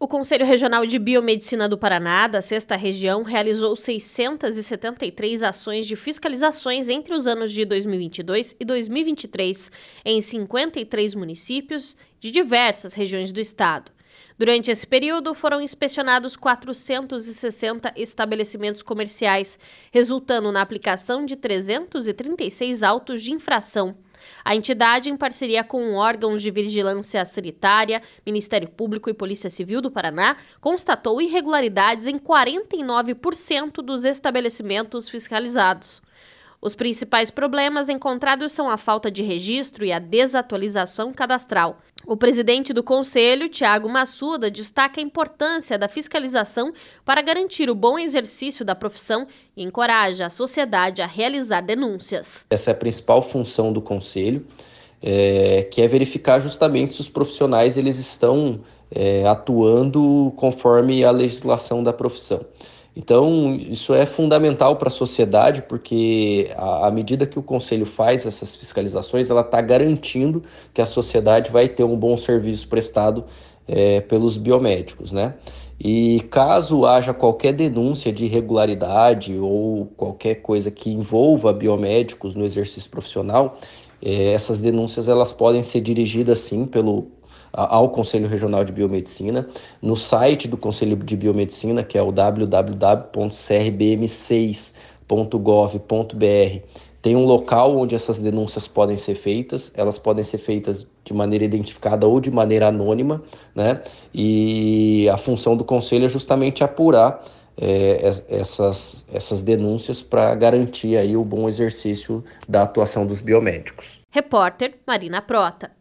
O Conselho Regional de Biomedicina do Paraná, da 6ª Região, realizou 673 ações de fiscalizações entre os anos de 2022 e 2023 em 53 municípios de diversas regiões do estado. Durante esse período, foram inspecionados 460 estabelecimentos comerciais, resultando na aplicação de 336 autos de infração. A entidade, em parceria com órgãos de vigilância sanitária, Ministério Público e Polícia Civil do Paraná, constatou irregularidades em 49% dos estabelecimentos fiscalizados. Os principais problemas encontrados são a falta de registro e a desatualização cadastral. O presidente do Conselho, Thiago Massuda, destaca a importância da fiscalização para garantir o bom exercício da profissão e encoraja a sociedade a realizar denúncias. Essa é a principal função do Conselho, que é verificar justamente se os profissionais eles estão atuando conforme a legislação da profissão. Então, isso é fundamental para a sociedade, porque à medida que o Conselho faz essas fiscalizações, ela está garantindo que a sociedade vai ter um bom serviço prestado pelos biomédicos, né? E caso haja qualquer denúncia de irregularidade ou qualquer coisa que envolva biomédicos no exercício profissional, essas denúncias elas podem ser dirigidas sim ao Conselho Regional de Biomedicina, no site do Conselho de Biomedicina, que é o www.crbm6.gov.br. Tem um local onde essas denúncias podem ser feitas, elas podem ser feitas de maneira identificada ou de maneira anônima, né? E a função do Conselho é justamente apurar essas denúncias para garantir aí o bom exercício da atuação dos biomédicos. Repórter Marina Prota.